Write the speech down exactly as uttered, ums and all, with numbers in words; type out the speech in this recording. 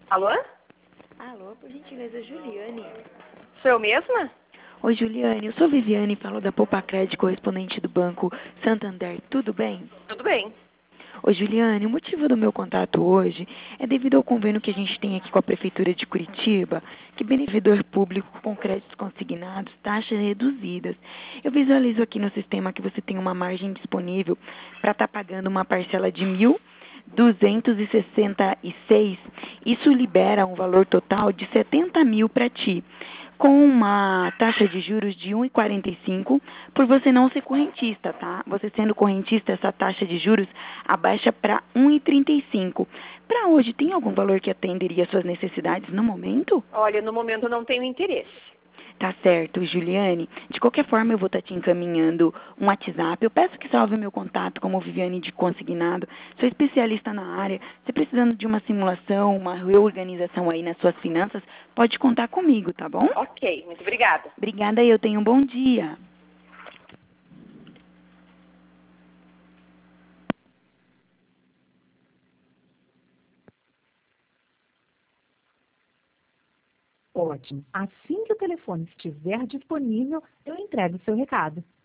Alô? Alô, por gentileza, Juliane. Sou eu mesma? Oi, Juliane, eu sou Viviane, falo da Poupa Crédito, correspondente do Banco Santander, tudo bem? Tudo bem. Oi, Juliane, o motivo do meu contato hoje é devido ao convênio que a gente tem aqui com a Prefeitura de Curitiba, que beneficiador público com créditos consignados, taxas reduzidas. Eu visualizo aqui no sistema que você tem uma margem disponível para estar pagando uma parcela de mil duzentos e sessenta e seis. Isso libera um valor total de setenta mil para ti, com uma taxa de juros de um vírgula quarenta e cinco por você não ser correntista, tá? Você sendo correntista, essa taxa de juros abaixa para um vírgula trinta e cinco. Para hoje, tem algum valor que atenderia às suas necessidades no momento? Olha, no momento eu não tenho interesse. Tá certo, Juliane. De qualquer forma, eu vou estar te encaminhando um WhatsApp. Eu peço que salve o meu contato como Viviane de Consignado. Sou especialista na área. Se precisando de uma simulação, uma reorganização aí nas suas finanças, pode contar comigo, tá bom? Ok, muito obrigada. Obrigada e eu tenho um bom dia. Ótimo. Assim que o telefone estiver disponível, eu entrego o seu recado.